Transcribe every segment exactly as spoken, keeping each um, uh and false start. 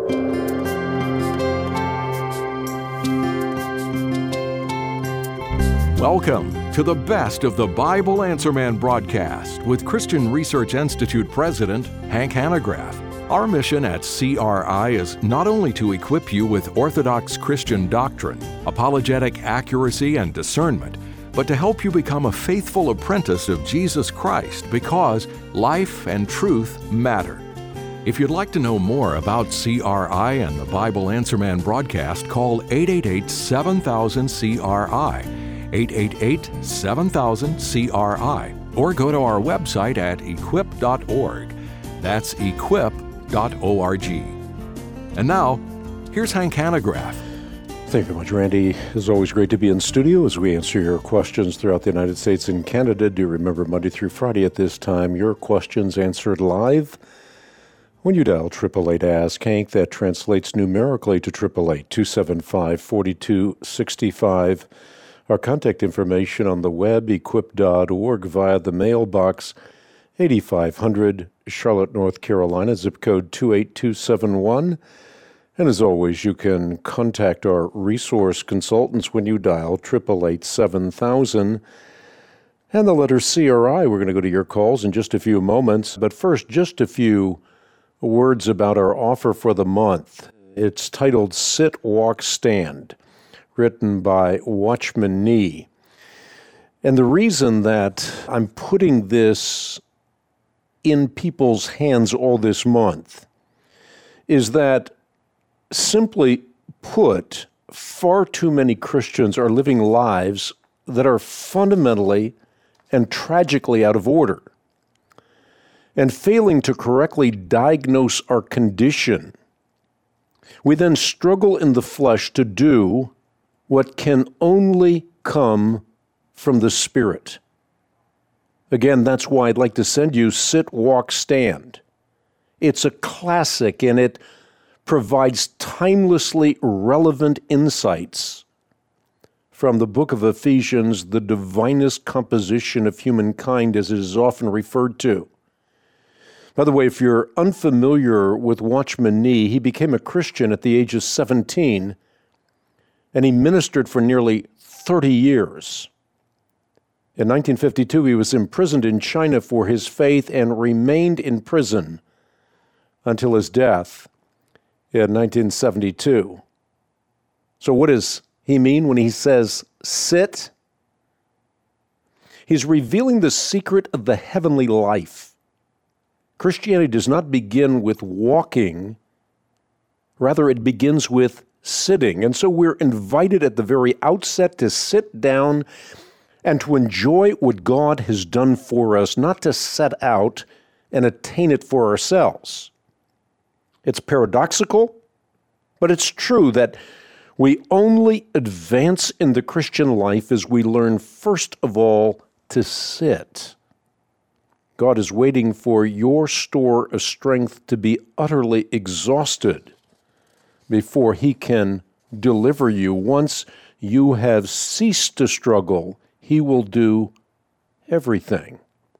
Welcome to the best of the Bible Answer Man broadcast with Christian Research Institute President Hank Hanegraaff. Our mission at C R I is not only to equip you with orthodox Christian doctrine, apologetic accuracy, and discernment, but to help you become a faithful apprentice of Jesus Christ because life and truth matter. If you'd like to know more about C R I and the Bible Answer Man broadcast, call eight eight eight, seven thousand, C R I, eight eight eight, seven thousand, C R I, or go to our website at equip dot org. That's equip dot org. And now, here's Hank Hanegraaff. Thank you very much, Randy. It's always great to be in studio as we answer your questions throughout the United States and Canada. Do remember Monday through Friday at this time, your questions answered live when you dial eight eight eight, ask Hank. That translates numerically to eight eight eight, two seven five, four two six five. Our contact information on the web, equip dot org, via the mailbox, eighty-five hundred, Charlotte, North Carolina, zip code two eight two seven one. And as always, you can contact our resource consultants when you dial eight eight eight, seven thousand. And the letter C R I. We're going to go to your calls in just a few moments. But first, just a few words about our offer for the month. It's titled Sit, Walk, Stand, written by Watchman Nee. And the reason that I'm putting this in people's hands all this month is that, simply put, far too many Christians are living lives that are fundamentally and tragically out of order, and failing to correctly diagnose our condition. We then struggle in the flesh to do what can only come from the Spirit. Again, that's why I'd like to send you Sit, Walk, Stand. It's a classic, and it provides timelessly relevant insights from the book of Ephesians, the divinest composition of humankind, as it is often referred to. By the way, if you're unfamiliar with Watchman Nee, he became a Christian at the age of seventeen, and he ministered for nearly thirty years. In nineteen fifty-two, he was imprisoned in China for his faith and remained in prison until his death in nineteen seventy-two. So what does he mean when he says, sit? He's revealing the secret of the heavenly life. Christianity does not begin with walking. Rather, it begins with sitting. And so we're invited at the very outset to sit down and to enjoy what God has done for us, not to set out and attain it for ourselves. It's paradoxical, but it's true that we only advance in the Christian life as we learn, first of all, to sit. God is waiting for your store of strength to be utterly exhausted before He can deliver you. Once you have ceased to struggle, He will do everything.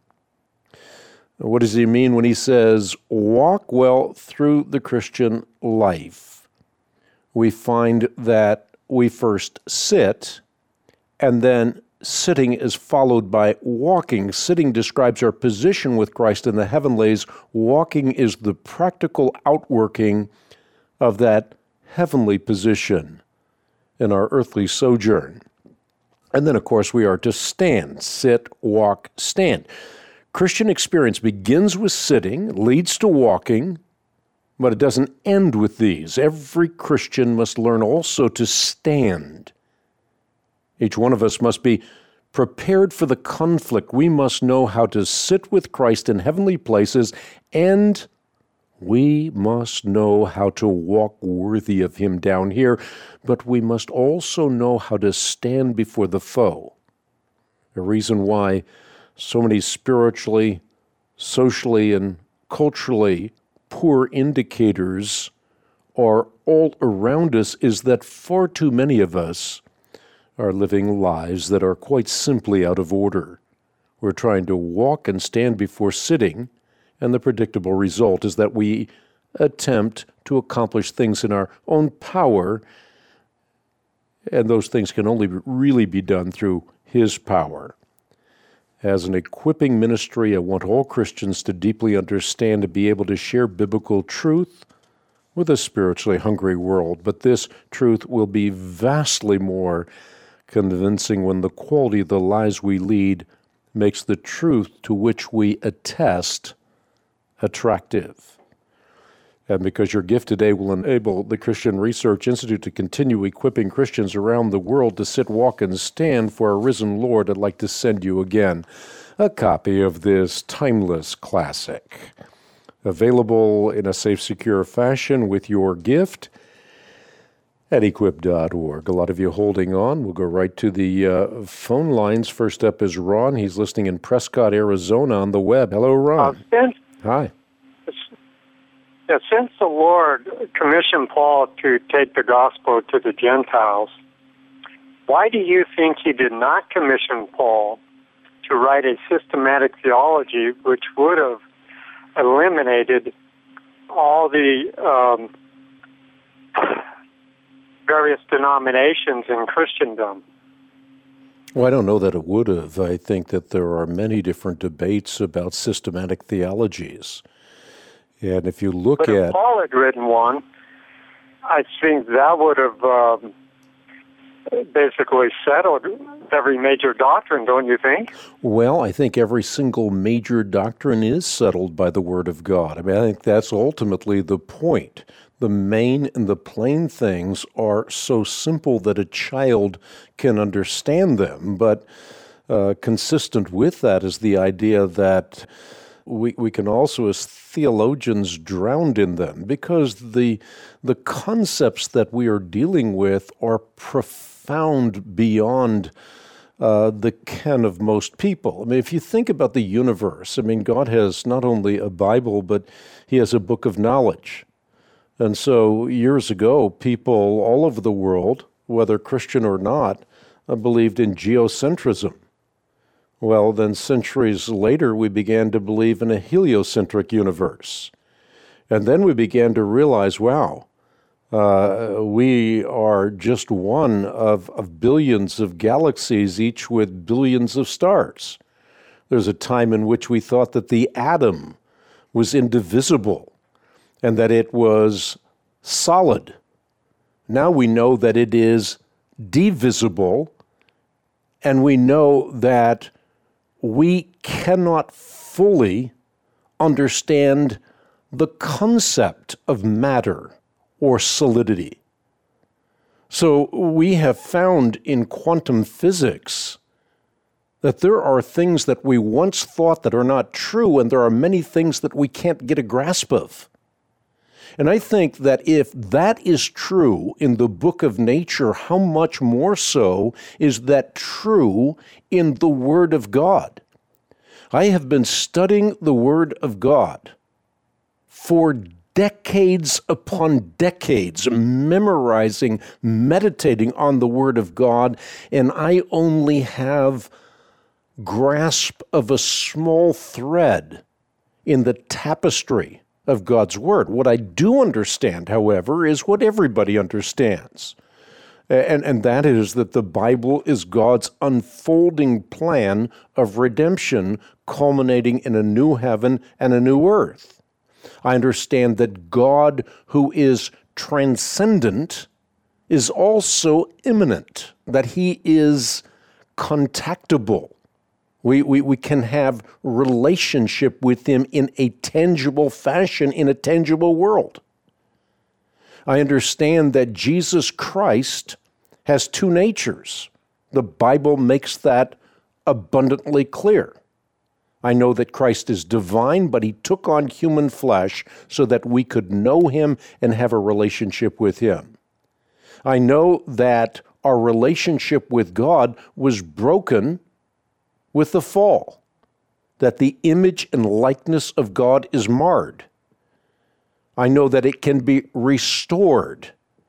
What does he mean when he says, walk well through the Christian life? We find that we first sit, and then sitting is followed by walking. Sitting describes our position with Christ in the heavenlies. Walking is the practical outworking of that heavenly position in our earthly sojourn. And then, of course, we are to stand. Sit, walk, stand. Christian experience begins with sitting, leads to walking, but it doesn't end with these. Every Christian must learn also to stand. Each one of us must be prepared for the conflict. We must know how to sit with Christ in heavenly places, and we must know how to walk worthy of Him down here, but we must also know how to stand before the foe. A reason why so many spiritually, socially, and culturally poor indicators are all around us is that far too many of us are living lives that are quite simply out of order. We're trying to walk and stand before sitting, and the predictable result is that we attempt to accomplish things in our own power, and those things can only really be done through His power. As an equipping ministry, I want all Christians to deeply understand and be able to share biblical truth with a spiritually hungry world, but this truth will be vastly more convincing when the quality of the lives we lead makes the truth to which we attest attractive. And because your gift today will enable the Christian Research Institute to continue equipping Christians around the world to sit, walk, and stand for our risen Lord, I'd like to send you again a copy of this timeless classic, available in a safe, secure fashion with your gift at equip dot org. A lot of you holding on. We'll go right to the uh, phone lines. First up is Ron. He's listening in Prescott, Arizona on the web. Hello, Ron. Uh, since, Hi. yeah, since the Lord commissioned Paul to take the gospel to the Gentiles, why do you think He did not commission Paul to write a systematic theology which would have eliminated all the um, various denominations in Christendom? Well, I don't know that it would have. I think that there are many different debates about systematic theologies. And if you look but at... if Paul had written one, I think that would have um, basically settled every major doctrine, don't you think? Well, I think every single major doctrine is settled by the Word of God. I mean, I think that's ultimately the point. The main and the plain things are so simple that a child can understand them, but uh, consistent with that is the idea that we we can also, as theologians, drown in them, because the the concepts that we are dealing with are profound beyond uh, the ken of most people. I mean, if you think about the universe, I mean, God has not only a Bible, but He has a book of knowledge. And so years ago, people all over the world, whether Christian or not, uh, believed in geocentrism. Well, then centuries later, we began to believe in a heliocentric universe. And then we began to realize, wow, uh, we are just one of, of billions of galaxies, each with billions of stars. There's a time in which we thought that the atom was indivisible and that it was solid. Now we know that it is divisible, and we know that we cannot fully understand the concept of matter or solidity. So we have found in quantum physics that there are things that we once thought that are not true, and there are many things that we can't get a grasp of. And I think that if that is true in the book of nature, how much more so is that true in the Word of God? I have been studying the Word of God for decades upon decades, memorizing, meditating on the Word of God, and I only have grasp of a small thread in the tapestry of God's Word. What I do understand, however, is what everybody understands. And, and that is that the Bible is God's unfolding plan of redemption, culminating in a new heaven and a new earth. I understand that God, who is transcendent, is also immanent, that He is contactable. We, we, we can have relationship with Him in a tangible fashion, in a tangible world. I understand that Jesus Christ has two natures. The Bible makes that abundantly clear. I know that Christ is divine, but He took on human flesh so that we could know Him and have a relationship with Him. I know that our relationship with God was broken with the fall, that the image and likeness of God is marred. I know that it can be restored.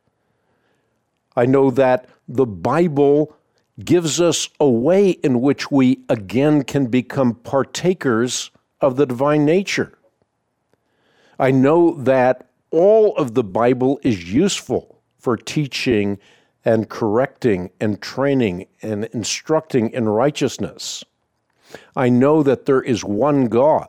I know that the Bible gives us a way in which we again can become partakers of the divine nature. I know that all of the Bible is useful for teaching and correcting and training and instructing in righteousness. I know that there is one God,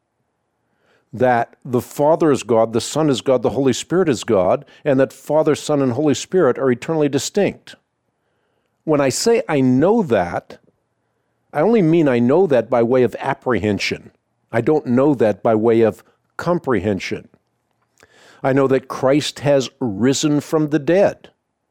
that the Father is God, the Son is God, the Holy Spirit is God, and that Father, Son, and Holy Spirit are eternally distinct. When I say I know that, I only mean I know that by way of apprehension. I don't know that by way of comprehension. I know that Christ has risen from the dead.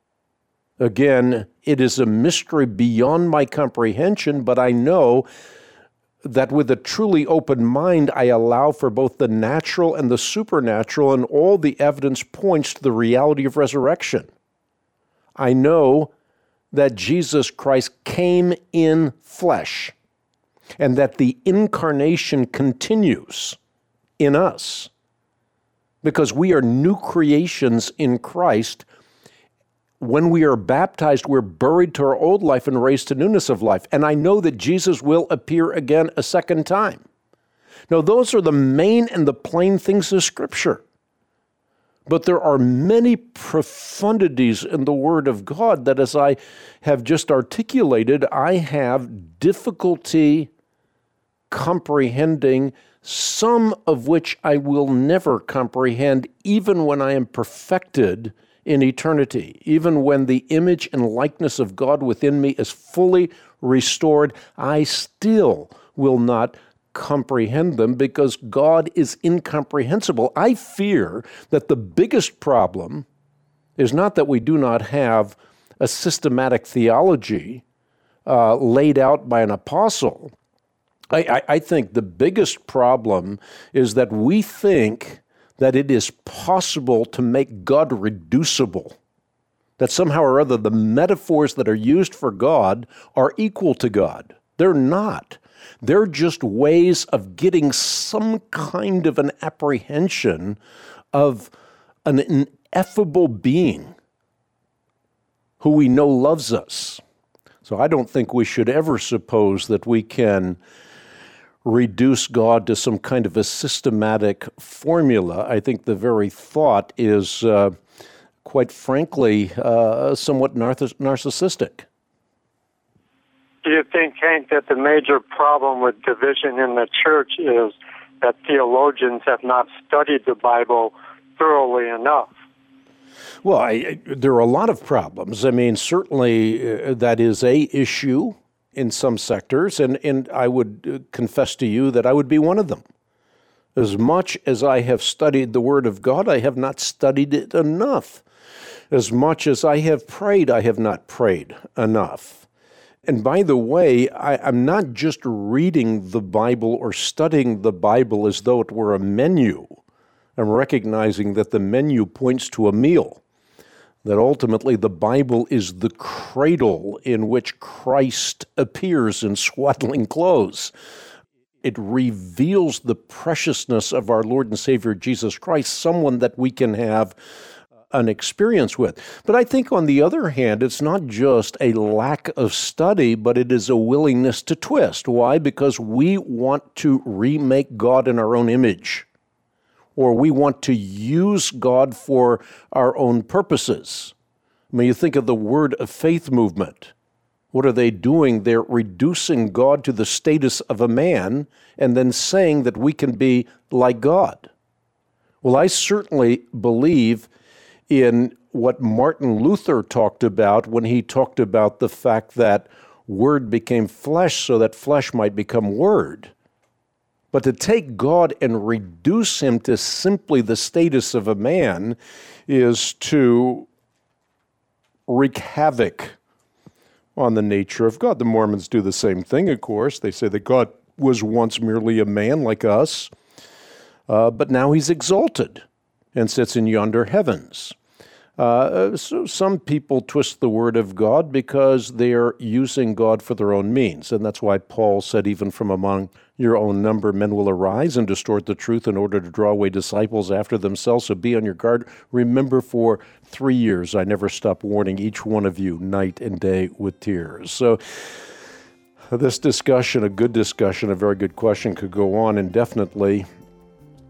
Again, it is a mystery beyond my comprehension, but I know that with a truly open mind, I allow for both the natural and the supernatural, and all the evidence points to the reality of resurrection. I know that Jesus Christ came in flesh, and that the incarnation continues in us, because we are new creations in Christ. When we are baptized, we're buried to our old life and raised to newness of life. And I know that Jesus will appear again a second time. Now, those are the main and the plain things of Scripture. But there are many profundities in the Word of God that, as I have just articulated, I have difficulty comprehending, some of which I will never comprehend, even when I am perfected in eternity. Even when the image and likeness of God within me is fully restored, I still will not comprehend them because God is incomprehensible. I fear that the biggest problem is not that we do not have a systematic theology uh, laid out by an apostle. I, I, I think the biggest problem is that we think that it is possible to make God reducible, that somehow or other the metaphors that are used for God are equal to God. They're not. They're just ways of getting some kind of an apprehension of an ineffable being who we know loves us. So I don't think we should ever suppose that we can reduce God to some kind of a systematic formula. I think the very thought is, uh, quite frankly, uh, somewhat narciss- narcissistic. Do you think, Hank, that the major problem with division in the church is that theologians have not studied the Bible thoroughly enough? Well, I, there are a lot of problems. I mean, certainly uh, that is a issue in some sectors, and, and I would confess to you that I would be one of them. As much as I have studied the Word of God, I have not studied it enough. As much as I have prayed, I have not prayed enough. And by the way, I, I'm not just reading the Bible or studying the Bible as though it were a menu. I'm recognizing that the menu points to a meal, that ultimately the Bible is the cradle in which Christ appears in swaddling clothes. It reveals the preciousness of our Lord and Savior Jesus Christ, someone that we can have an experience with. But I think on the other hand, it's not just a lack of study, but it is a willingness to twist. Why? Because we want to remake God in our own image, or we want to use God for our own purposes. I mean, you think of the Word of Faith movement. What are they doing? They're reducing God to the status of a man and then saying that we can be like God. Well, I certainly believe in what Martin Luther talked about when he talked about the fact that Word became flesh so that flesh might become Word. But to take God and reduce him to simply the status of a man is to wreak havoc on the nature of God. The Mormons do the same thing, of course. They say that God was once merely a man like us, uh, but now he's exalted and sits in yonder heavens. Uh, so some people twist the word of God because they are using God for their own means. And that's why Paul said, even from among your own number, men will arise and distort the truth in order to draw away disciples after themselves. So be on your guard. Remember, for three years, I never stopped warning each one of you night and day with tears. So this discussion, a good discussion, a very good question, could go on indefinitely.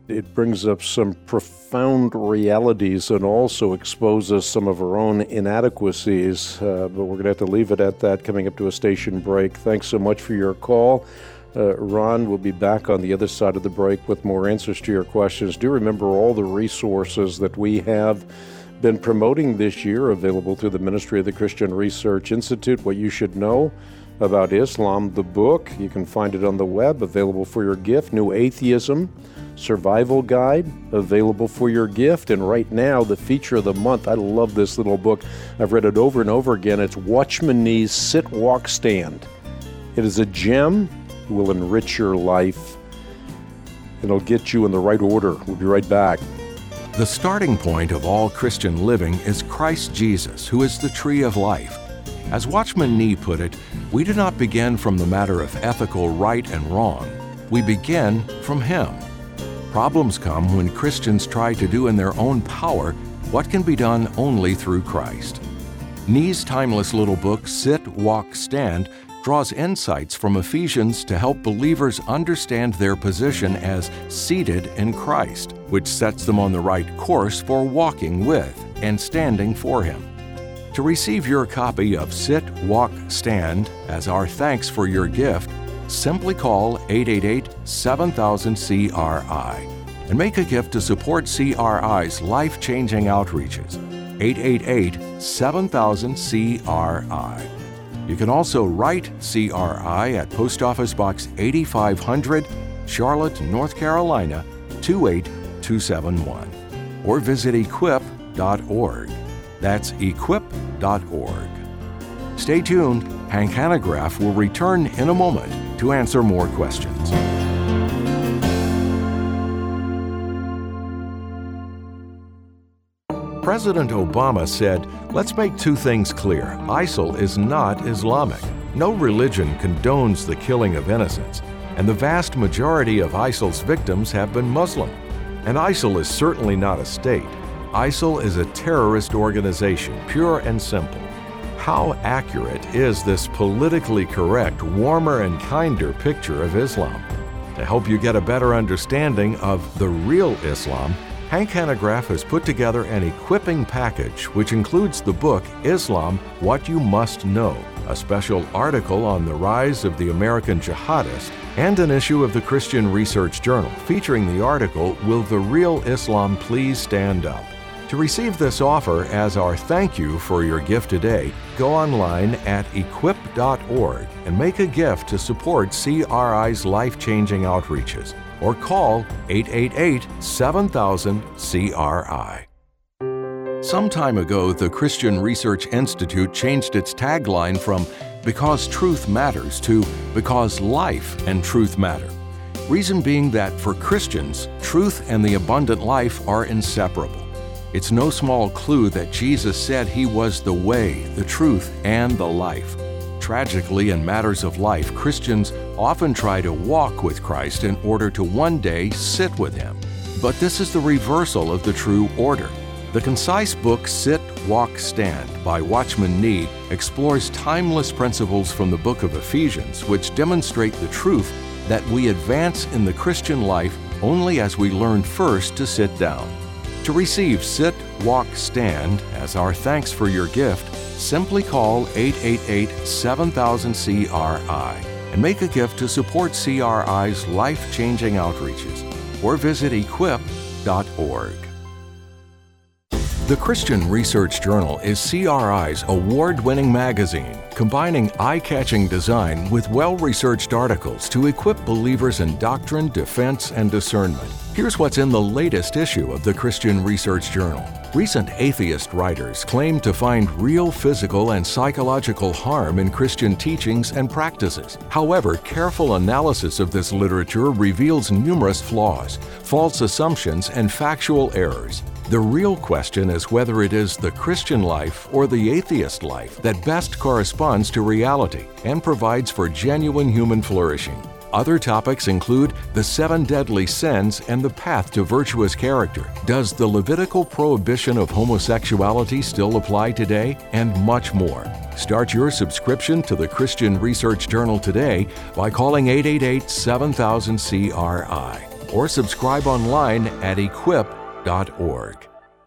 It brings up some profound realities and also exposes some of our own inadequacies, uh, but we're going to have to leave it at that coming up to a station break. Thanks so much for your call. Uh, Ron will be back on the other side of the break with more answers to your questions. Do remember all the resources that we have been promoting this year available through the Ministry of the Christian Research Institute. What you should know about Islam, the book. You can find it on the web, available for your gift. New Atheism Survival Guide, available for your gift. And right now, the feature of the month, I love this little book. I've read it over and over again. It's Watchman Nee's Sit, Walk, Stand. It is a gem. It will enrich your life. It'll get you in the right order. We'll be right back. The starting point of all Christian living is Christ Jesus, who is the tree of life. As Watchman Nee put it, we do not begin from the matter of ethical right and wrong. We begin from Him. Problems come when Christians try to do in their own power what can be done only through Christ. Nee's timeless little book, Sit, Walk, Stand, draws insights from Ephesians to help believers understand their position as seated in Christ, which sets them on the right course for walking with and standing for Him. To receive your copy of Sit, Walk, Stand as our thanks for your gift, simply call eight eight eight, seven thousand, C R I and make a gift to support C R I's life-changing outreaches. eight eight eight, seven thousand, C R I. You can also write C R I at Post Office Box eighty-five hundred, Charlotte, North Carolina, two eight two seven one, or visit equip dot org. That's equip dot org. Stay tuned. Hank Hanegraaff will return in a moment to answer more questions. President Obama said, "Let's make two things clear. ISIL is not Islamic. No religion condones the killing of innocents, and the vast majority of ISIL's victims have been Muslim. And ISIL is certainly not a state. ISIL is a terrorist organization, pure and simple." How accurate is this politically correct, warmer and kinder picture of Islam? To help you get a better understanding of the real Islam, Hank Hanegraaff has put together an equipping package which includes the book Islam, What You Must Know, a special article on the rise of the American jihadist, and an issue of the Christian Research Journal featuring the article, Will the Real Islam Please Stand Up? To receive this offer as our thank you for your gift today, go online at equip dot org and make a gift to support C R I's life-changing outreaches, or call eight eight eight, seven thousand, C R I. Some time ago, the Christian Research Institute changed its tagline from Because Truth Matters to Because Life and Truth Matter. Reason being that for Christians, truth and the abundant life are inseparable. It's no small clue that Jesus said He was the way, the truth, and the life. Tragically, in matters of life, Christians often try to walk with Christ in order to one day sit with Him. But this is the reversal of the true order. The concise book Sit, Walk, Stand by Watchman Nee explores timeless principles from the book of Ephesians, which demonstrate the truth that we advance in the Christian life only as we learn first to sit down. To receive Sit, Walk, Stand as our thanks for your gift, simply call eight eight eight, seven thousand, C R I and make a gift to support C R I's life-changing outreaches, or visit equip dot org. The Christian Research Journal is C R I's award-winning magazine, combining eye-catching design with well-researched articles to equip believers in doctrine, defense, and discernment. Here's what's in the latest issue of the Christian Research Journal. Recent atheist writers claim to find real physical and psychological harm in Christian teachings and practices. However, careful analysis of this literature reveals numerous flaws, false assumptions, and factual errors. The real question is whether it is the Christian life or the atheist life that best corresponds to reality and provides for genuine human flourishing. Other topics include the seven deadly sins and the path to virtuous character. Does the Levitical prohibition of homosexuality still apply today? And much more. Start your subscription to the Christian Research Journal today by calling eight eight eight, seven thousand, C R I. or subscribe online at equip dot org.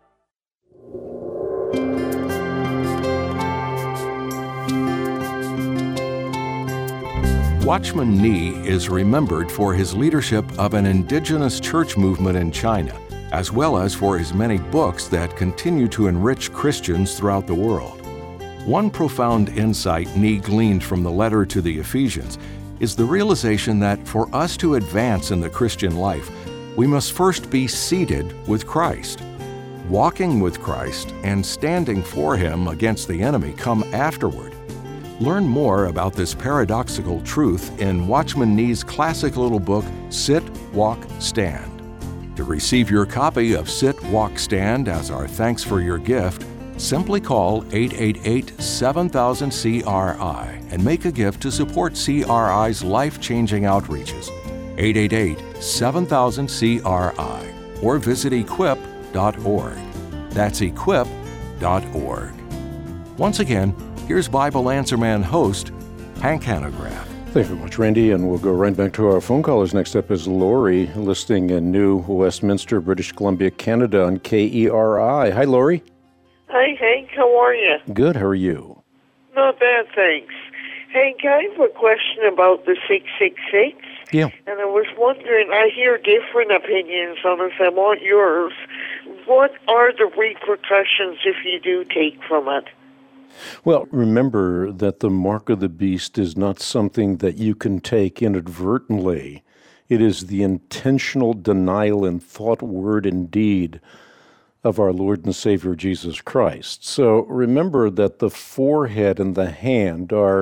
Watchman Nee is remembered for his leadership of an indigenous church movement in China, as well as for his many books that continue to enrich Christians throughout the world. One profound insight Nee gleaned from the letter to the Ephesians is the realization that for us to advance in the Christian life, we must first be seated with Christ. Walking with Christ and standing for Him against the enemy come afterward. Learn more about this paradoxical truth in Watchman Nee's classic little book, Sit, Walk, Stand. To receive your copy of Sit, Walk, Stand as our thanks for your gift, simply call eight eight eight, seven thousand, C R I and make a gift to support C R I's life-changing outreaches. eight eight eight, seven thousand, C R I or visit equip dot org. That's equip dot org. Once again, here's Bible Answer Man host, Hank Hanegraaff. Thank you very much, Randy, and we'll go right back to our phone callers. Next up is Lori, listening in New Westminster, British Columbia, Canada on K E R I. Hi, Lori. Hi, Hank. How are you? Good. How are you? Not bad, thanks. Hank, I have a question about the six six six. Yeah. And I was wondering, I hear different opinions on this. I want yours. What are the repercussions if you do take from it? Well, remember that the mark of the beast is not something that you can take inadvertently. It is the intentional denial in thought, word, and deed of our Lord and Savior Jesus Christ. So remember that the forehead and the hand are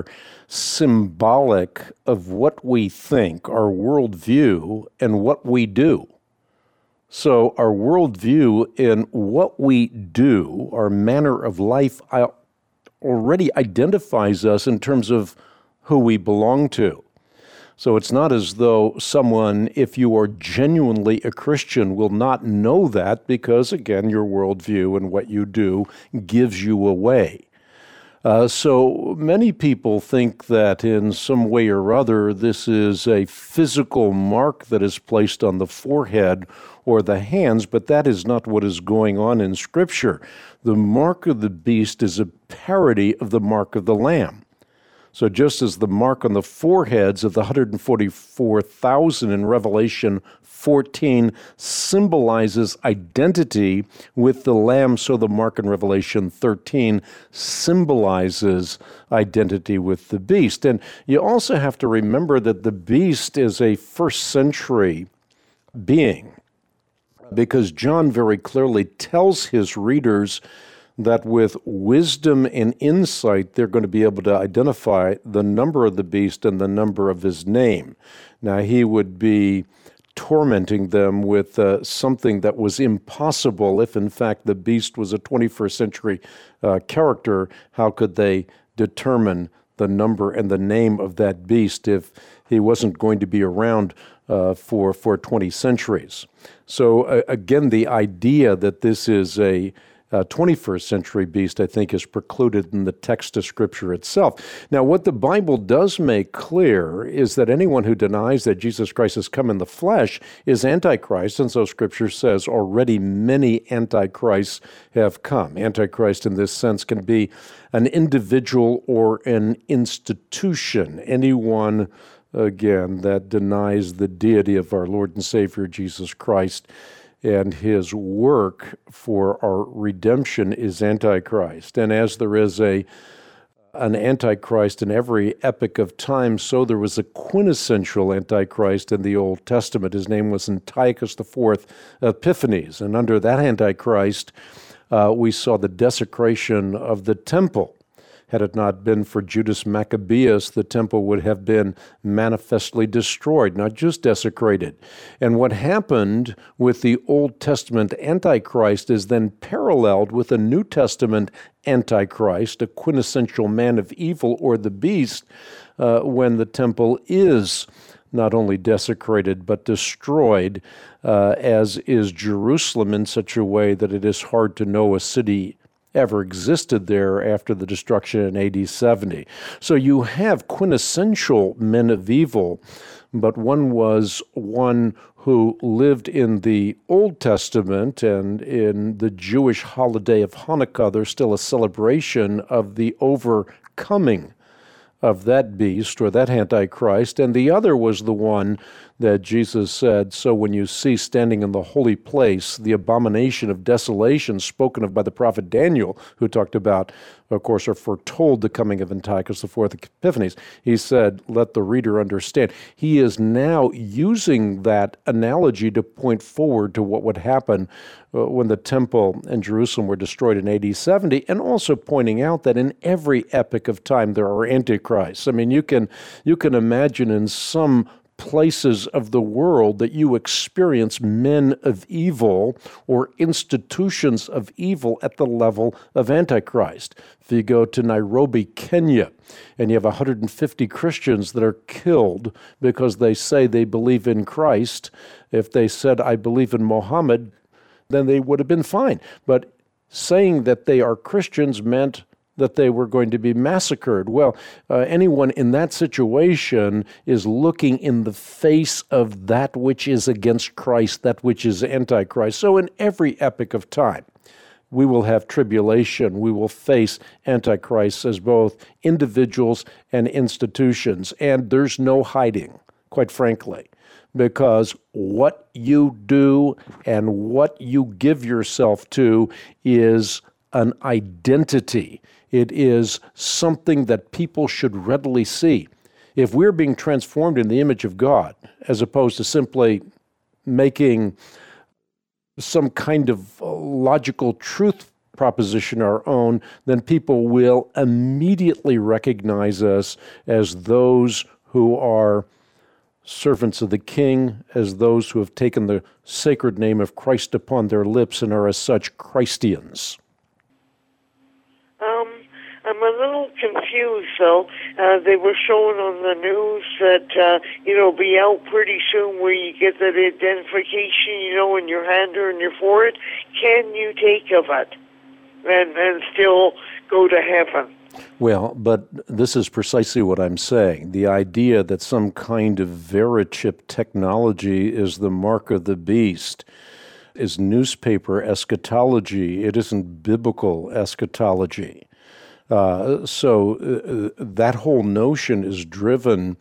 symbolic of what we think, our worldview, and what we do. So our worldview and what we do, our manner of life, already identifies us in terms of who we belong to. So it's not as though someone, if you are genuinely a Christian, will not know that because, again, your worldview and what you do gives you away. Uh, so many people think that in some way or other this is a physical mark that is placed on the forehead or the hands, but that is not what is going on in Scripture. The mark of the beast is a parody of the mark of the Lamb. So just as the mark on the foreheads of the one hundred forty-four thousand in Revelation fourteen symbolizes identity with the Lamb, so the mark in Revelation thirteen symbolizes identity with the beast. And you also have to remember that the beast is a first century being, because John very clearly tells his readers that with wisdom and insight, they're going to be able to identify the number of the beast and the number of his name. Now, he would be tormenting them with uh, something that was impossible. If, in fact, the beast was a twenty-first century uh, character, how could they determine the number and the name of that beast if he wasn't going to be around uh, for, for twenty centuries? So, uh, again, the idea that this is a Uh, twenty-first century beast, I think, is precluded in the text of Scripture itself. Now, what the Bible does make clear is that anyone who denies that Jesus Christ has come in the flesh is Antichrist, and so Scripture says already many Antichrists have come. Antichrist in this sense can be an individual or an institution, anyone, again, that denies the deity of our Lord and Savior Jesus Christ and his work for our redemption is Antichrist. And as there is a an Antichrist in every epoch of time, so there was a quintessential Antichrist in the Old Testament. His name was Antiochus the Fourth Epiphanes. And under that Antichrist, uh, we saw the desecration of the temple. Had it not been for Judas Maccabeus, the temple would have been manifestly destroyed, not just desecrated. And what happened with the Old Testament Antichrist is then paralleled with a New Testament Antichrist, a quintessential man of evil or the beast, uh, when the temple is not only desecrated but destroyed, uh, as is Jerusalem, in such a way that it is hard to know a city ever existed there after the destruction in A D seventy. So you have quintessential men of evil, but one was one who lived in the Old Testament, and in the Jewish holiday of Hanukkah, there's still a celebration of the overcoming of that beast or that Antichrist, and the other was the one that Jesus said, so when you see standing in the holy place the abomination of desolation spoken of by the prophet Daniel, who talked about, of course, or foretold the coming of Antiochus the Fourth Epiphanes, he said, let the reader understand. He is now using that analogy to point forward to what would happen uh, when the temple and Jerusalem were destroyed in A D seventy, and also pointing out that in every epoch of time there are antichrists. I mean, you can you can imagine in some places of the world that you experience men of evil or institutions of evil at the level of Antichrist. If you go to Nairobi, Kenya, and you have one hundred fifty Christians that are killed because they say they believe in Christ, if they said, I believe in Mohammed, then they would have been fine. But saying that they are Christians meant that they were going to be massacred. Well, uh, anyone in that situation is looking in the face of that which is against Christ, that which is Antichrist. So in every epoch of time, we will have tribulation. We will face Antichrists as both individuals and institutions. And there's no hiding, quite frankly, because what you do and what you give yourself to is an identity. It is something that people should readily see. If we're being transformed in the image of God, as opposed to simply making some kind of logical truth proposition our own, then people will immediately recognize us as those who are servants of the King, as those who have taken the sacred name of Christ upon their lips and are as such Christians. Um, I'm a little confused, though. Uh, they were showing on the news that, uh, you know, be out pretty soon where you get that identification, you know, in your hand or in your forehead. Can you take of it and, and still go to heaven? Well, but this is precisely what I'm saying. The idea that some kind of Verichip technology is the mark of the beast is newspaper eschatology. It isn't biblical eschatology. Uh, so uh, that whole notion is driven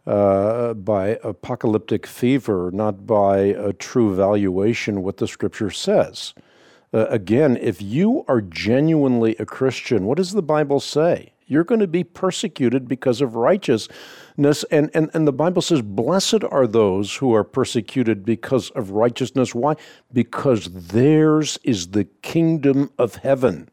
uh, by apocalyptic fever, not by a true valuation of what the Scripture says. Uh, again, if you are genuinely a Christian, what does the Bible say? You're going to be persecuted because of righteousness. And, and, and the Bible says, blessed are those who are persecuted because of righteousness. Why? Because theirs is the kingdom of heaven.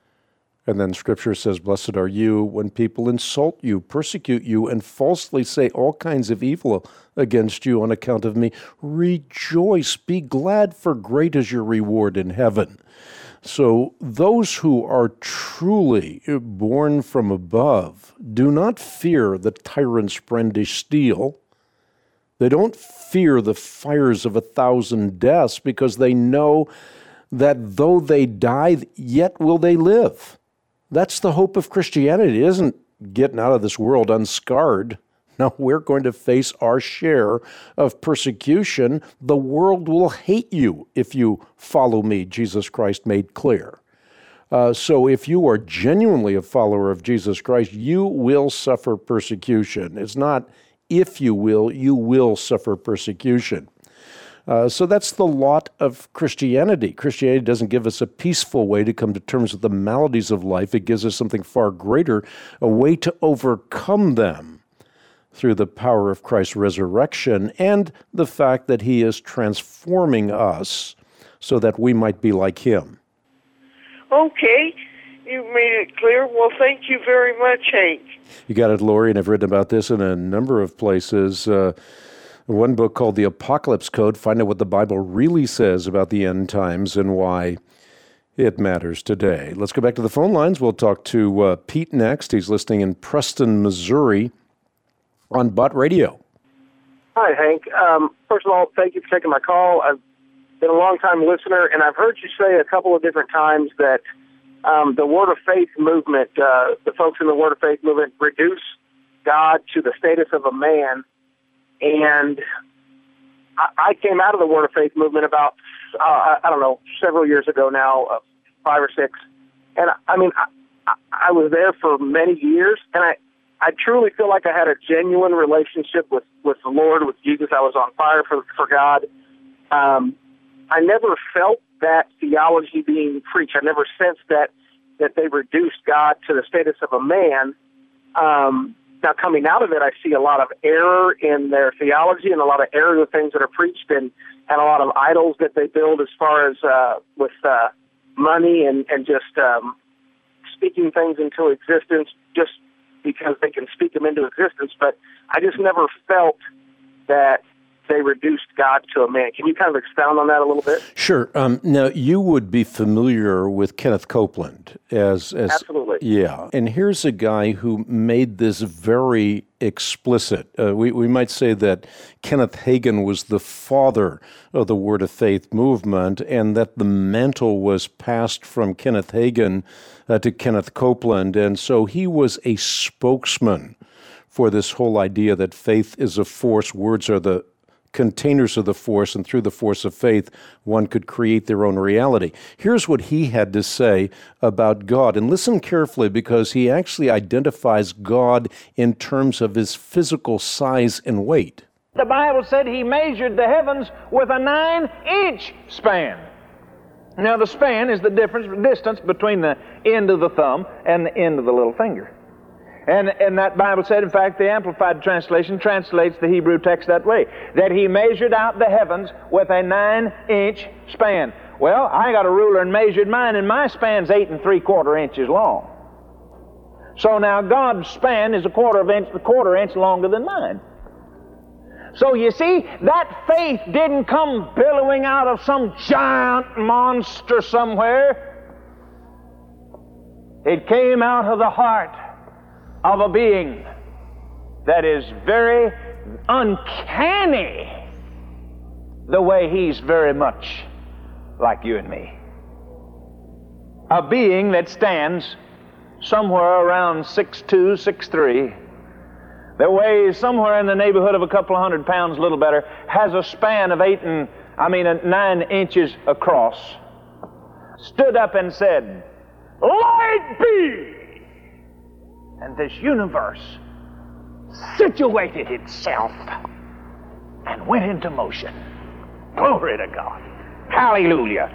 And then Scripture says, blessed are you when people insult you, persecute you, and falsely say all kinds of evil against you on account of me. Rejoice, be glad, for great is your reward in heaven. So those who are truly born from above do not fear the tyrant's brandish steel. They don't fear the fires of a thousand deaths, because they know that though they die, yet will they live. That's the hope of Christianity. It isn't getting out of this world unscarred. No, we're going to face our share of persecution. The world will hate you if you follow me, Jesus Christ made clear. Uh, so if you are genuinely a follower of Jesus Christ, you will suffer persecution. It's not if you will, you will suffer persecution. Uh, so that's the lot of Christianity. Christianity doesn't give us a peaceful way to come to terms with the maladies of life. It gives us something far greater, a way to overcome them through the power of Christ's resurrection and the fact that he is transforming us so that we might be like him. Okay. You made it clear. Well, thank you very much, Hank. You got it, Lori, and I've written about this in a number of places. Uh, one book called The Apocalypse Code, find out what the Bible really says about the end times and why it matters today. Let's go back to the phone lines. We'll talk to uh, Pete next. He's listening in Preston, Missouri on Bott Radio. Hi, Hank. Um, first of all, thank you for taking my call. I've been a long-time listener, and I've heard you say a couple of different times that um, the Word of Faith movement, uh, the folks in the Word of Faith movement, reduce God to the status of a man. And I, I came out of the Word of Faith movement about, uh, I, I don't know, several years ago now, uh, five or six. And, I mean, I, I was there for many years, and I, I truly feel like I had a genuine relationship with, with the Lord, with Jesus. I was on fire for, for God. Um, I never felt that theology being preached. I never sensed that that they reduced God to the status of a man. Um, now, coming out of it, I see a lot of error in their theology and a lot of error in the things that are preached, and, and a lot of idols that they build as far as uh, with uh, money and, and just um, speaking things into existence just because they can speak them into existence. But I just never felt that they reduced God to a man. Can you kind of expound on that a little bit? Sure. Um, now, you would be familiar with Kenneth Copeland as, as Absolutely. Yeah. And here's a guy who made this very explicit. Uh, we, we might say that Kenneth Hagin was the father of the Word of Faith movement, and that the mantle was passed from Kenneth Hagin uh, to Kenneth Copeland. And so he was a spokesman for this whole idea that faith is a force, words are the containers of the force, and through the force of faith, one could create their own reality. Here's what he had to say about God. And listen carefully, because he actually identifies God in terms of his physical size and weight. The Bible said he measured the heavens with a nine-inch span. Now, the span is the difference, distance between the end of the thumb and the end of the little finger. And, and that Bible said, in fact, the Amplified Translation translates the Hebrew text that way, that he measured out the heavens with a nine-inch span. Well, I got a ruler and measured mine, and my span's eight and three-quarter inches long. So now God's span is a quarter of inch, a quarter inch longer than mine. So you see, that faith didn't come billowing out of some giant monster somewhere. It came out of the heart of a being that is very uncanny, the way he's very much like you and me. A being that stands somewhere around six two, six three, that weighs somewhere in the neighborhood of a couple of hundred pounds, a little better, has a span of eight and, I mean, nine inches across, stood up and said, "Light be!" And this universe situated itself and went into motion. Glory to God. Hallelujah.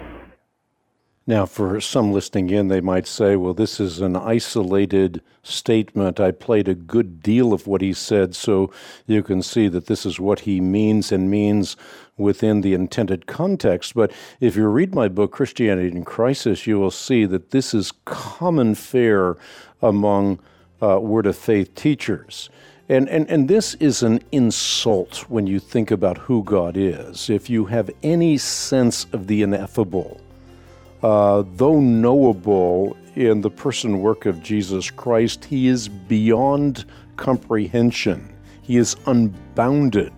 Now, for some listening in, they might say, well, this is an isolated statement. I played a good deal of what he said, so you can see that this is what he means and means within the intended context. But if you read my book, Christianity in Crisis, you will see that this is common fare among Uh, Word of Faith teachers. And, and and this is an insult when you think about who God is. If you have any sense of the ineffable, uh, though knowable in the person and work of Jesus Christ, he is beyond comprehension. He is unbounded.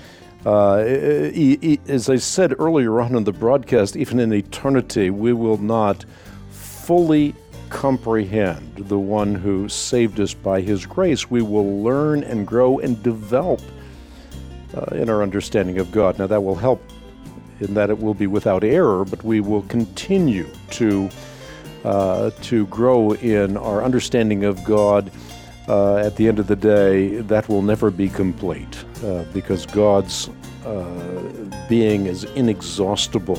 Uh, he, he, as I said earlier on in the broadcast, even in eternity, we will not fully comprehend the one who saved us by his grace. We will learn and grow and develop uh, in our understanding of God. Now, that will help in that it will be without error, but we will continue to uh, to grow in our understanding of God. Uh, at the end of the day, that will never be complete uh, because God's uh, being is inexhaustible.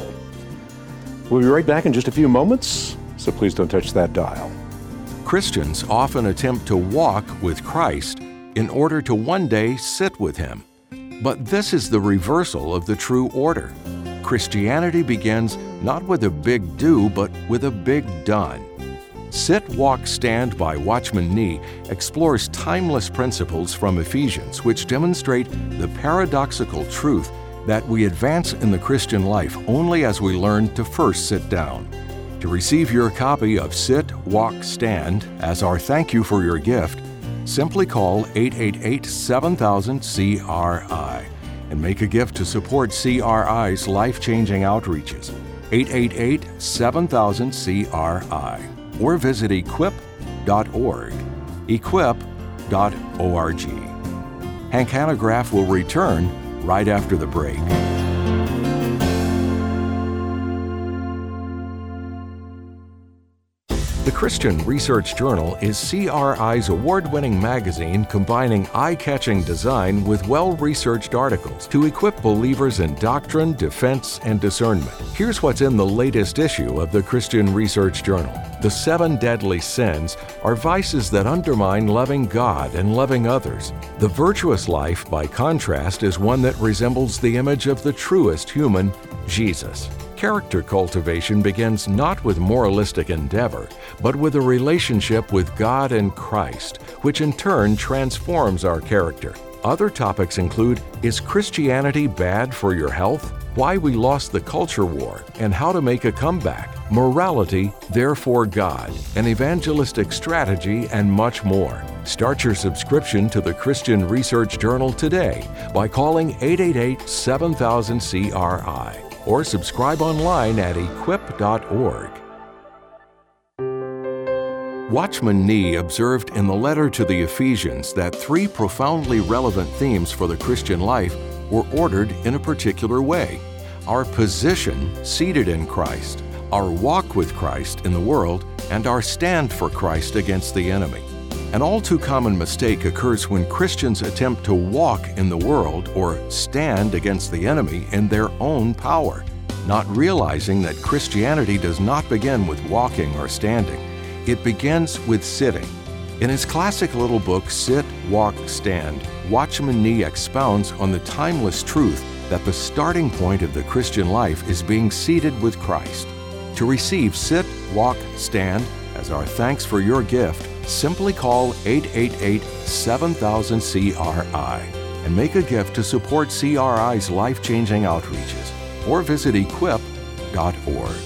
We'll be right back in just a few moments, so please don't touch that dial. Christians often attempt to walk with Christ in order to one day sit with Him. But this is the reversal of the true order. Christianity begins not with a big do, but with a big done. Sit, Walk, Stand by Watchman Nee explores timeless principles from Ephesians which demonstrate the paradoxical truth that we advance in the Christian life only as we learn to first sit down. To receive your copy of Sit, Walk, Stand as our thank you for your gift, simply call eight eight eight, seven thousand, C R I and make a gift to support C R I's life-changing outreaches. eight eight eight, seven thousand, C R I or visit equip dot org. equip dot org. Hank Hanegraaff will return right after the break. The Christian Research Journal is C R I's award-winning magazine combining eye-catching design with well-researched articles to equip believers in doctrine, defense, and discernment. Here's what's in the latest issue of the Christian Research Journal. The seven deadly sins are vices that undermine loving God and loving others. The virtuous life, by contrast, is one that resembles the image of the truest human, Jesus. Character cultivation begins not with moralistic endeavor, but with a relationship with God and Christ, which in turn transforms our character. Other topics include, is Christianity bad for your health? Why we lost the culture war and how to make a comeback, morality, therefore God, an evangelistic strategy, and much more. Start your subscription to the Christian Research Journal today by calling eight eight eight, seven thousand, C R I or subscribe online at equip dot org. Watchman Nee observed in the letter to the Ephesians that three profoundly relevant themes for the Christian life were ordered in a particular way: our position seated in Christ, our walk with Christ in the world, and our stand for Christ against the enemy. An all too common mistake occurs when Christians attempt to walk in the world or stand against the enemy in their own power, not realizing that Christianity does not begin with walking or standing. It begins with sitting. In his classic little book, Sit, Walk, Stand, Watchman Nee expounds on the timeless truth that the starting point of the Christian life is being seated with Christ. To receive Sit, Walk, Stand as our thanks for your gift, simply call eight eight eight, seven thousand, C R I and make a gift to support C R I's life-changing outreaches, or visit equip dot org.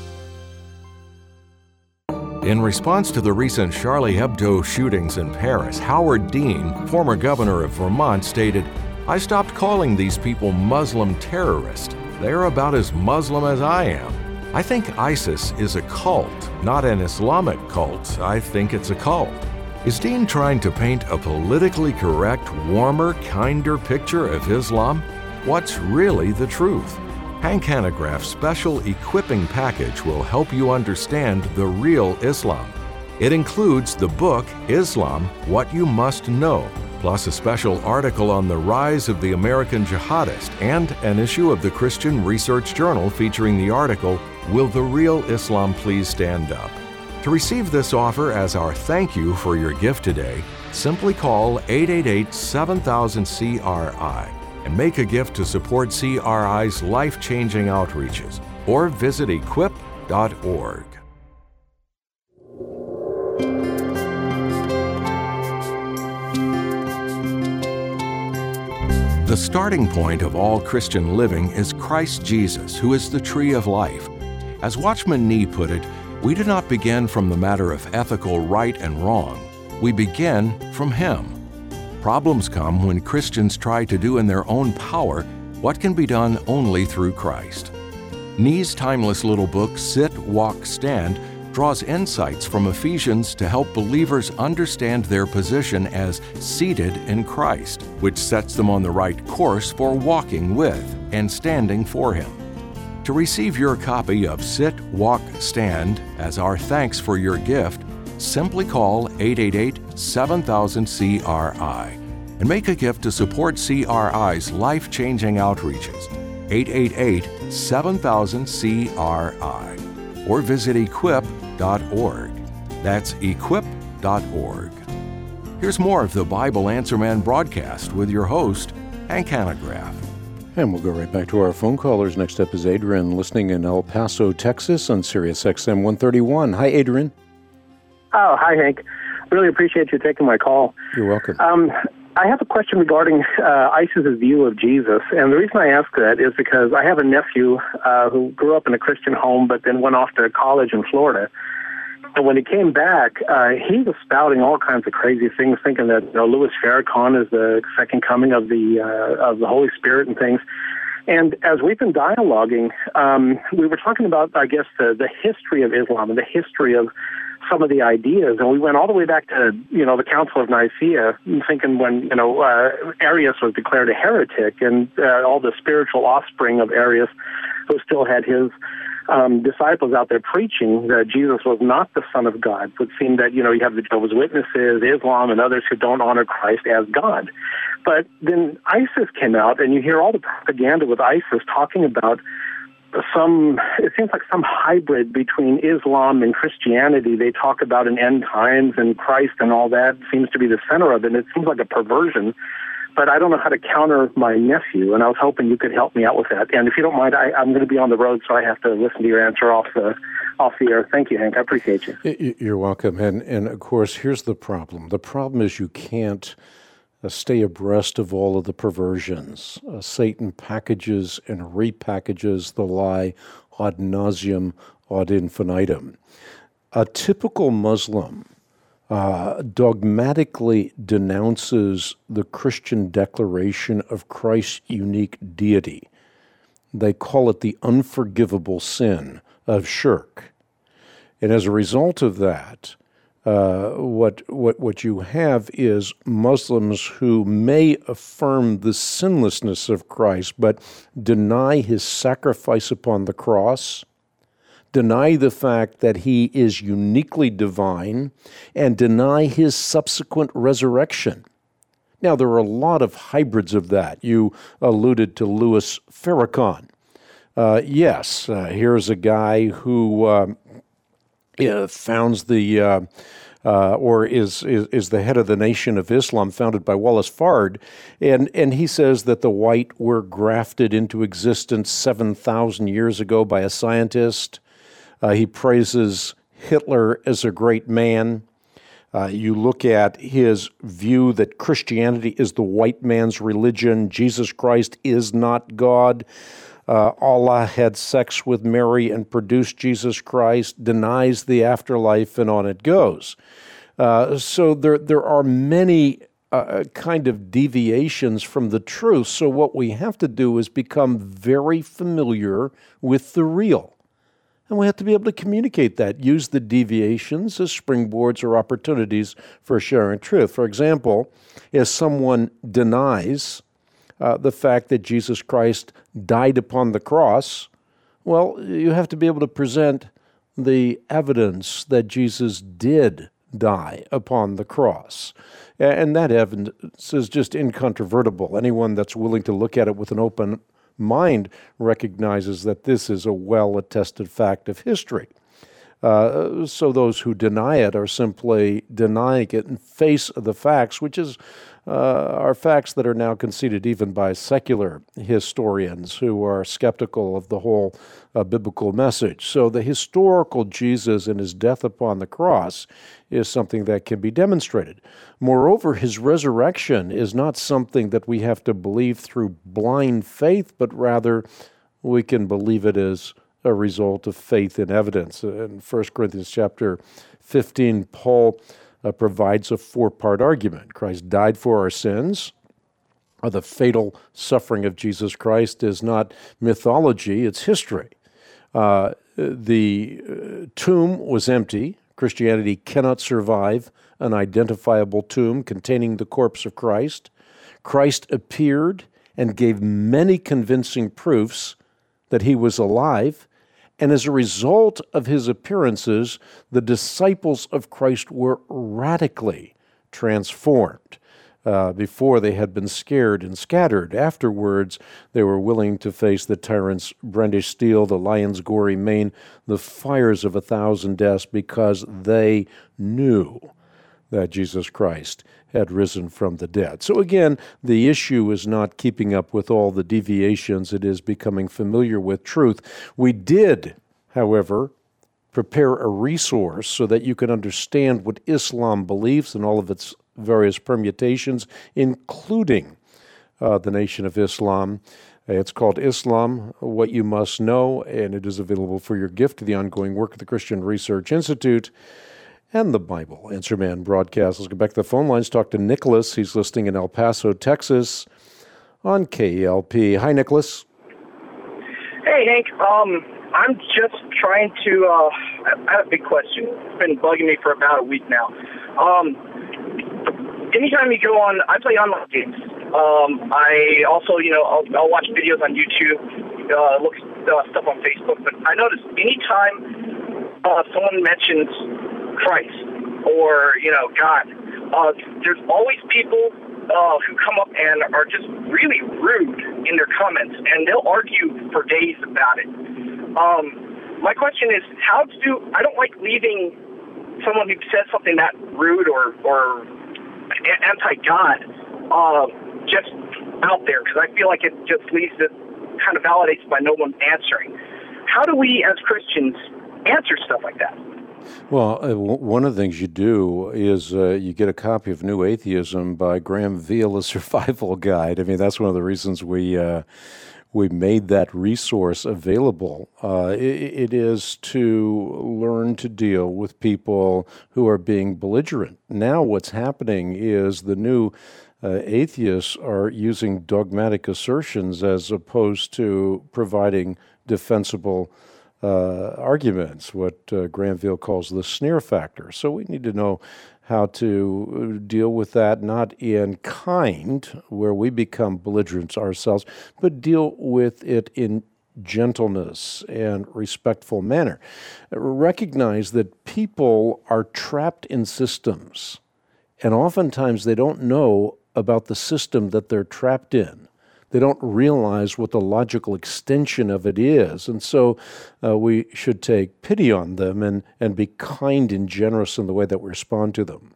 In response to the recent Charlie Hebdo shootings in Paris, Howard Dean, former governor of Vermont, stated, "I stopped calling these people Muslim terrorists. They're about as Muslim as I am. I think ISIS is a cult, not an Islamic cult. I think it's a cult." Is Dean trying to paint a politically correct, warmer, kinder picture of Islam? What's really the truth? Hank Hanegraaff's special equipping package will help you understand the real Islam. It includes the book, Islam, What You Must Know, plus a special article on the rise of the American jihadist and an issue of the Christian Research Journal featuring the article, Will the Real Islam Please Stand Up? To receive this offer as our thank you for your gift today, simply call eight eight eight, seven thousand, C R I and make a gift to support C R I's life-changing outreaches, or visit equip dot org. The starting point of all Christian living is Christ Jesus, who is the tree of life. As Watchman Nee put it, we do not begin from the matter of ethical right and wrong. We begin from Him. Problems come when Christians try to do in their own power what can be done only through Christ. Nee's timeless little book, Sit, Walk, Stand, draws insights from Ephesians to help believers understand their position as seated in Christ, which sets them on the right course for walking with and standing for Him. To receive your copy of Sit, Walk, Stand as our thanks for your gift, simply call eight eight eight, seven thousand, C R I and make a gift to support C R I's life-changing outreaches, eight eight eight, seven thousand, C R I, or visit equip dot org. That's equip dot org. Here's more of the Bible Answer Man broadcast with your host, Hank Hanegraaff. And we'll go right back to our phone callers. Next up is Adrian, listening in El Paso, Texas on Sirius X M one thirty-one. Hi, Adrian. Oh, hi, Hank. Really appreciate you taking my call. You're welcome. Um, I have a question regarding uh, ISIS's view of Jesus, and the reason I ask that is because I have a nephew uh, who grew up in a Christian home but then went off to college in Florida. And when he came back, uh, he was spouting all kinds of crazy things, thinking that you know, Louis Farrakhan is the second coming of the uh, of the Holy Spirit and things. And as we've been dialoguing, um, we were talking about, I guess, the, the history of Islam and the history of some of the ideas, and we went all the way back to, you know, the Council of Nicaea, thinking when, you know, uh, Arius was declared a heretic, and uh, all the spiritual offspring of Arius who still had his um, disciples out there preaching that Jesus was not the Son of God. It would seem that, you know, you have the Jehovah's Witnesses, Islam, and others who don't honor Christ as God. But then ISIS came out, and you hear all the propaganda with ISIS talking about some, it seems like some hybrid between Islam and Christianity. They talk about an end times and Christ and all that seems to be the center of it. And it seems like a perversion, but I don't know how to counter my nephew, and I was hoping you could help me out with that. And if you don't mind, I, I'm going to be on the road, so I have to listen to your answer off the off the air. Thank you, Hank. I appreciate you. You're welcome. And, and of course, here's the problem. The problem is you can't Uh, stay abreast of all of the perversions. Uh, Satan packages and repackages the lie ad nauseum, ad infinitum. A typical Muslim uh, dogmatically denounces the Christian declaration of Christ's unique deity. They call it the unforgivable sin of shirk. And as a result of that, Uh, what what what you have is Muslims who may affirm the sinlessness of Christ, but deny his sacrifice upon the cross, deny the fact that he is uniquely divine, and deny his subsequent resurrection. Now, there are a lot of hybrids of that. You alluded to Louis Farrakhan. Uh, yes, uh, here's a guy who uh, uh, founds the, uh, uh, or is, is is the head of the Nation of Islam, founded by Wallace Fard, and and he says that the white were grafted into existence seven thousand years ago by a scientist. Uh, he praises Hitler as a great man. Uh, you look at his view that Christianity is the white man's religion. Jesus Christ is not God. Uh, Allah had sex with Mary and produced Jesus Christ, denies the afterlife, and on it goes. Uh, so there, there are many uh, kind of deviations from the truth. So what we have to do is become very familiar with the real. And we have to be able to communicate that, use the deviations as springboards or opportunities for sharing truth. For example, if someone denies uh, the fact that Jesus Christ died upon the cross, well, you have to be able to present the evidence that Jesus did die upon the cross. And that evidence is just incontrovertible. Anyone that's willing to look at it with an open mind recognizes that this is a well-attested fact of history. Uh, so those who deny it are simply denying it in face of the facts, which is uh, are facts that are now conceded even by secular historians who are skeptical of the whole uh, biblical message. So the historical Jesus and his death upon the cross is something that can be demonstrated. Moreover, his resurrection is not something that we have to believe through blind faith, but rather we can believe it as a result of faith in evidence. In First Corinthians chapter fifteen, Paul uh, provides a four-part argument. Christ died for our sins. Uh, the fatal suffering of Jesus Christ is not mythology, it's history. Uh, the uh, tomb was empty. Christianity cannot survive an identifiable tomb containing the corpse of Christ. Christ appeared and gave many convincing proofs that he was alive, and as a result of his appearances, the disciples of Christ were radically transformed. Uh, before they had been scared and scattered. Afterwards, they were willing to face the tyrant's brandished steel, the lion's gory mane, the fires of a thousand deaths, because they knew that Jesus Christ had risen from the dead. So again, the issue is not keeping up with all the deviations. It is becoming familiar with truth. We did, however, prepare a resource so that you can understand what Islam believes and all of its various permutations, including uh, the Nation of Islam. It's called Islam, What You Must Know, and it is available for your gift to the ongoing work of the Christian Research Institute and the Bible Answer Man broadcast. Let's go back to the phone lines, talk to Nicholas. He's listening in El Paso, Texas on K E L P. Hi, Nicholas. Hey, Hank. Um, I'm just trying to, uh, I have a big question. It's been bugging me for about a week now. Um, anytime you go on, I play online games. Um, I also, you know, I'll, I'll watch videos on YouTube, uh, look uh, stuff on Facebook, but I noticed anytime uh, someone mentions Christ or, you know, God, uh, there's always people uh, who come up and are just really rude in their comments, and they'll argue for days about it. Um, my question is, how do I don't like leaving someone who says something that rude or or anti-God uh, just out there, because I feel like it just leaves it kind of validates by no one answering. How do we as Christians answer stuff like that? Well, uh, w- one of the things you do is uh, you get a copy of New Atheism by Graham Veal, a survival guide. I mean, that's one of the reasons we uh, we made that resource available. Uh, it, it is to learn to deal with people who are being belligerent. Now what's happening is the new uh, atheists are using dogmatic assertions as opposed to providing defensible uh, arguments, what uh, Graham Veal calls the sneer factor. So we need to know how to deal with that, not in kind, where we become belligerents ourselves, but deal with it in gentleness and respectful manner. Recognize that people are trapped in systems, and oftentimes they don't know about the system that they're trapped in. They don't realize what the logical extension of it is. And so uh, we should take pity on them and, and be kind and generous in the way that we respond to them.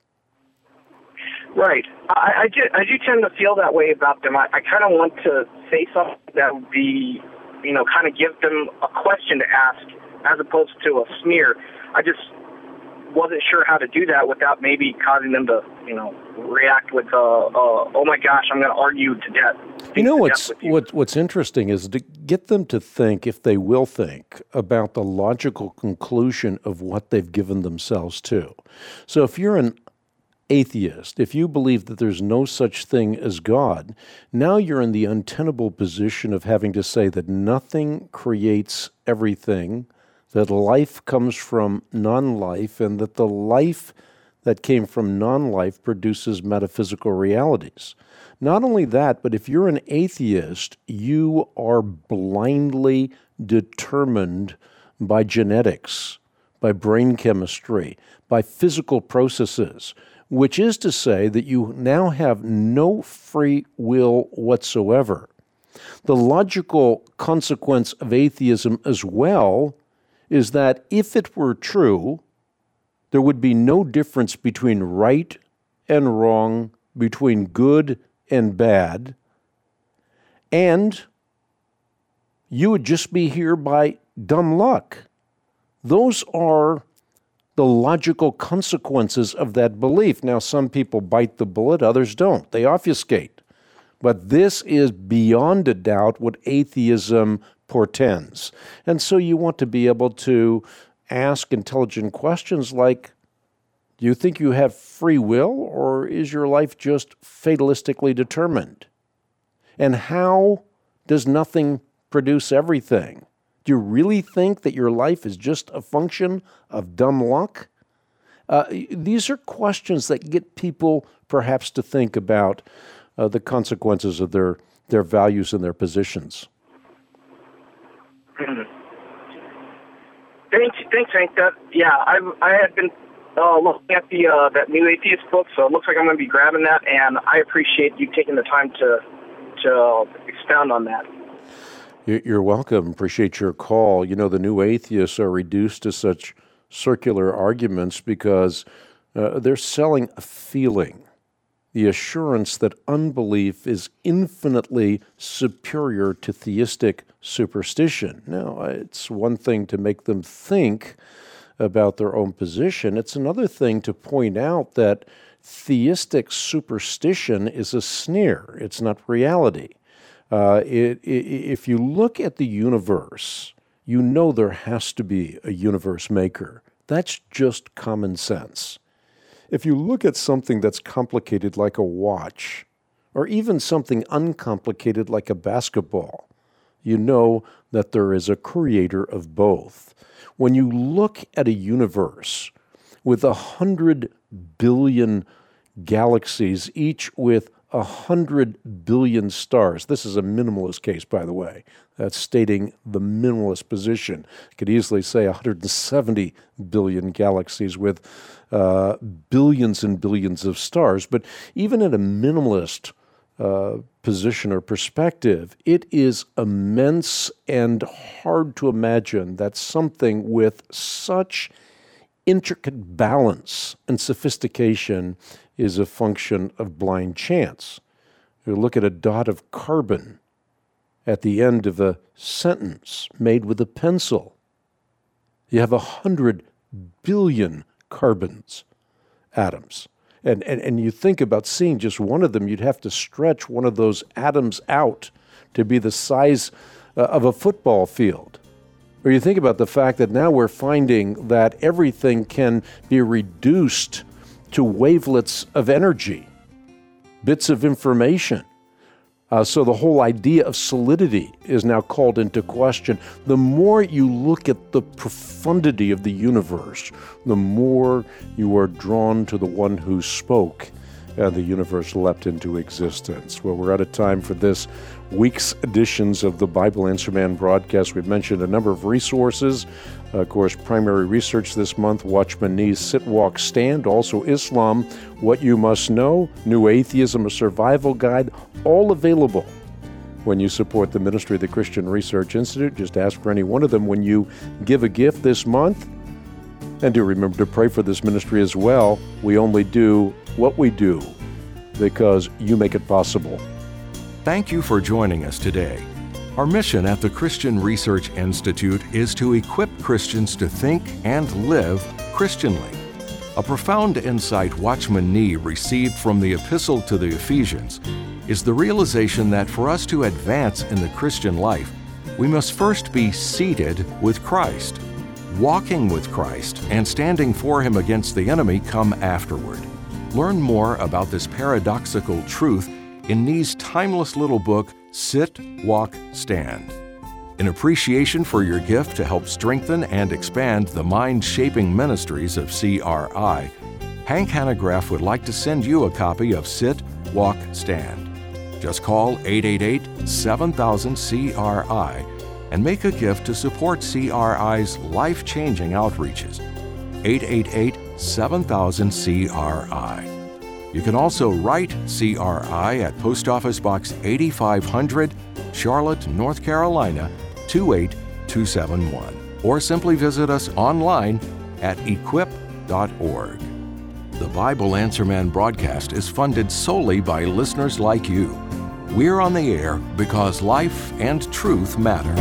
Right. I, I, do, I do tend to feel that way about them. I, I kind of want to say something that would be, you know, kind of give them a question to ask as opposed to a smear. I just wasn't sure how to do that without maybe causing them to, you know, react with, uh, uh, oh my gosh, I'm going to argue to death. You know what's you. what what's interesting is to get them to think, if they will think, about the logical conclusion of what they've given themselves to. So if you're an atheist, if you believe that there's no such thing as God, now you're in the untenable position of having to say that nothing creates everything, that life comes from non-life, and that the life that came from non-life produces metaphysical realities. Not only that, but if you're an atheist, you are blindly determined by genetics, by brain chemistry, by physical processes, which is to say that you now have no free will whatsoever. The logical consequence of atheism as well is that if it were true, there would be no difference between right and wrong, between good and bad, and you would just be here by dumb luck. Those are the logical consequences of that belief. Now, some people bite the bullet, others don't. They obfuscate. But this is beyond a doubt what atheism portends. And so you want to be able to ask intelligent questions like, do you think you have free will, or is your life just fatalistically determined? And how does nothing produce everything? Do you really think that your life is just a function of dumb luck? Uh, these are questions that get people perhaps to think about uh, the consequences of their, their values and their positions. Mm-hmm. Thanks, thanks, Hank. That, yeah, I I had been uh, looking at the uh, that New Atheist book, so it looks like I'm going to be grabbing that, and I appreciate you taking the time to to expound on that. You're welcome. Appreciate your call. You know, the New Atheists are reduced to such circular arguments because uh, they're selling a feeling, the assurance that unbelief is infinitely superior to theistic superstition. Now, it's one thing to make them think about their own position. It's another thing to point out that theistic superstition is a sneer. It's not reality. Uh, it, it, if you look at the universe, you know there has to be a universe maker. That's just common sense. If you look at something that's complicated like a watch, or even something uncomplicated like a basketball, you know that there is a creator of both. When you look at a universe with a hundred billion galaxies, each with a hundred billion stars. This is a minimalist case, by the way. That's stating the minimalist position. You could easily say one hundred seventy billion galaxies with uh, billions and billions of stars. But even in a minimalist uh, position or perspective, it is immense and hard to imagine that something with such intricate balance and sophistication is a function of blind chance. You look at a dot of carbon at the end of a sentence made with a pencil. You have a hundred billion carbons, atoms. And, and, and you think about seeing just one of them, you'd have to stretch one of those atoms out to be the size uh, of a football field. Or you think about the fact that now we're finding that everything can be reduced to wavelets of energy, bits of information. Uh, so the whole idea of solidity is now called into question. The more you look at the profundity of the universe, the more you are drawn to the one who spoke, and the universe leapt into existence. Well, we're out of time for this week's editions of the Bible Answer Man broadcast. We've mentioned a number of resources. Uh, of course, primary research this month, Watchman Nee's Sit, Walk, Stand. Also Islam, What You Must Know, New Atheism, A Survival Guide, all available when you support the ministry of the Christian Research Institute. Just ask for any one of them when you give a gift this month. And do remember to pray for this ministry as well. We only do what we do because you make it possible. Thank you for joining us today. Our mission at the Christian Research Institute is to equip Christians to think and live Christianly. A profound insight Watchman Nee received from the Epistle to the Ephesians is the realization that for us to advance in the Christian life, we must first be seated with Christ. Walking with Christ and standing for Him against the enemy come afterward. Learn more about this paradoxical truth in Nee's timeless little book, Sit, Walk, Stand. In appreciation for your gift to help strengthen and expand the mind-shaping ministries of C R I, Hank Hanegraaff would like to send you a copy of Sit, Walk, Stand. Just call eight eight eight, seven thousand, C R I and make a gift to support C R I's life-changing outreaches. eight eight eight, seven thousand, C R I. You can also write C R I at Post Office Box eighty-five hundred, Charlotte, North Carolina, two eight two seven one, or simply visit us online at equip dot org. The Bible Answer Man broadcast is funded solely by listeners like you. We're on the air because life and truth matter.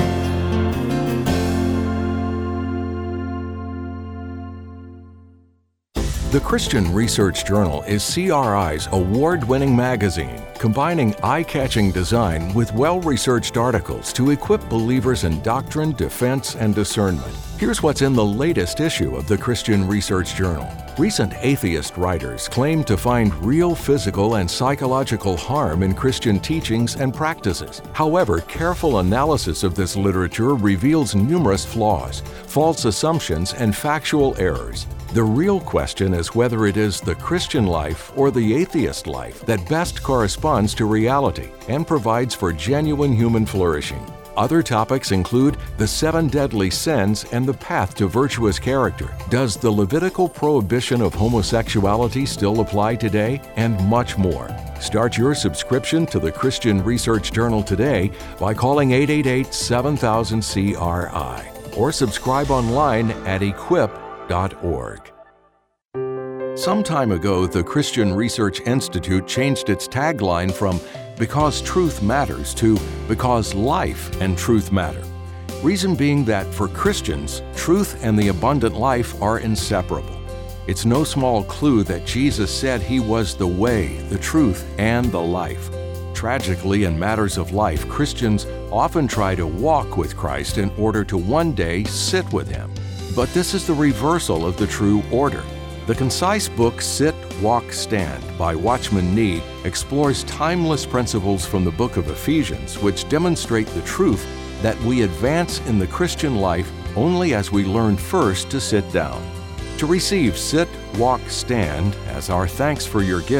The Christian Research Journal is C R I's award-winning magazine, combining eye-catching design with well-researched articles to equip believers in doctrine, defense, and discernment. Here's what's in the latest issue of the Christian Research Journal. Recent atheist writers claim to find real physical and psychological harm in Christian teachings and practices. However, careful analysis of this literature reveals numerous flaws, false assumptions, and factual errors. The real question is whether it is the Christian life or the atheist life that best corresponds to reality and provides for genuine human flourishing. Other topics include the seven deadly sins and the path to virtuous character. Does the Levitical prohibition of homosexuality still apply today? And much more. Start your subscription to the Christian Research Journal today by calling eight eight eight, seven thousand, C R I or subscribe online at equip dot org. Some time ago, the Christian Research Institute changed its tagline from "Because Truth Matters" to "Because Life and Truth Matter." Reason being that for Christians, truth and the abundant life are inseparable. It's no small clue that Jesus said He was the way, the truth, and the life. Tragically, in matters of life, Christians often try to walk with Christ in order to one day sit with Him. But this is the reversal of the true order. The concise book Sit, Walk, Stand by Watchman Nee explores timeless principles from the book of Ephesians which demonstrate the truth that we advance in the Christian life only as we learn first to sit down. To receive Sit, Walk, Stand as our thanks for your gift,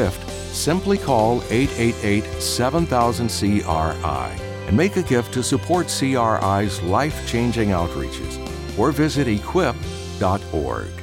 Simply call eight eight eight, seven thousand, C R I and make a gift to support C R I's life-changing outreaches, or visit equip dot org.